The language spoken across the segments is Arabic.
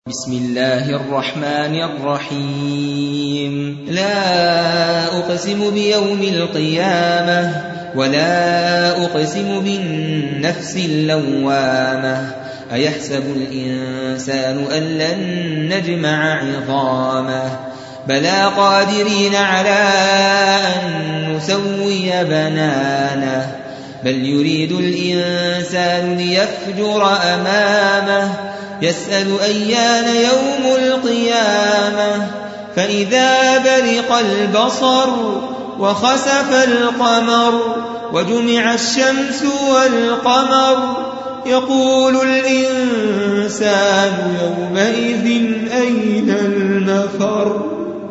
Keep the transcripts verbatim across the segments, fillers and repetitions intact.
بسم الله الرحمن الرحيم لا أقسم بيوم القيامة ولا أقسم بالنفس اللوامة أيحسب الإنسان أن لن نجمع عظامه بلى قادرين على أن نسوي بنانه بل يريد الإنسان ليفجر أمامه يسأل أيان يوم القيامة فإذا برق البصر وخسف القمر وجمع الشمس والقمر يقول الإنسان يومئذ أين المفر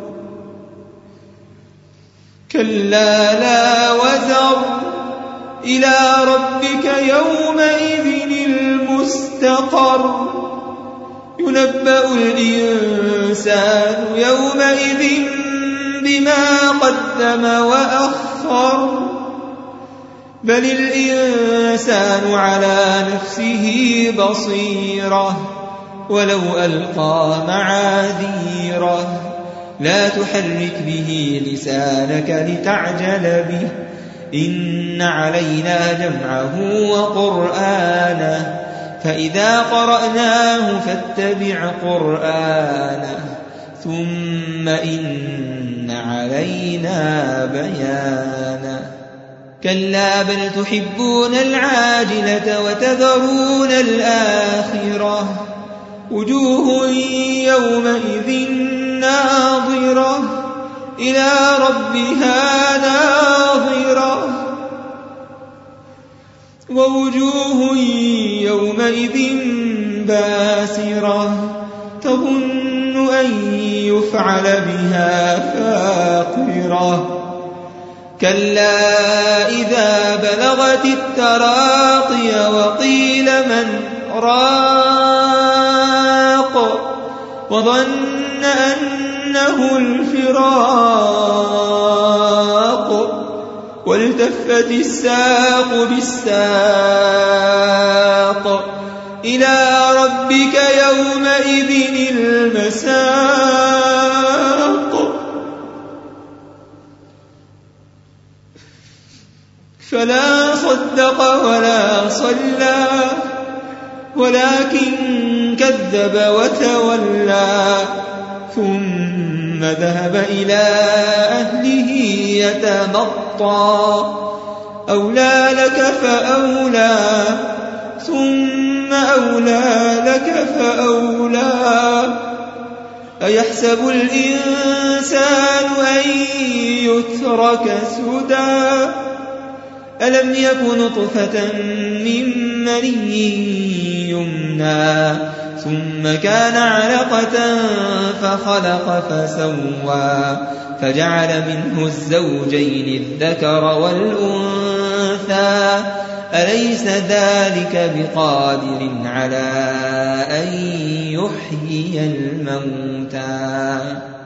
كلا لا وزر إلى ربك يومئذ المستقر ينبأ الإنسان يومئذ بما قدم وأخر بل الإنسان على نفسه بصيرة ولو ألقى معاذيره لا تحرك به لسانك لتعجل به إن علينا جمعه وقرآنه فإذا قرأناه فاتبع قرآنه ثم إن علينا بيانه كلا بل تحبون العاجلة وتذرون الآخرة وجوه يومئذ ناظرة إلى ربها ناظرة ووجوه يومئذ باسرة تظن أن يفعل بها فاقرة كلا إذا بلغت التراقي وقيل من راق وظن أنه الفراق والتفت الساق بالساق إلى ربك يومئذ المساق فلا صدق ولا صلى ولكن كذب وتولى ثم ذهب إلى أهله يتمطى أولى لك فأولى ثم أولى لك فأولى أيحسب الإنسان أن يترك سدى ألم يك نطفة من مني يمنى ثم كان علقة فخلق فسوى فجعل منه الزوجين الذكر والأنثى أليس ذلك بقادر على أن يحيي الموتى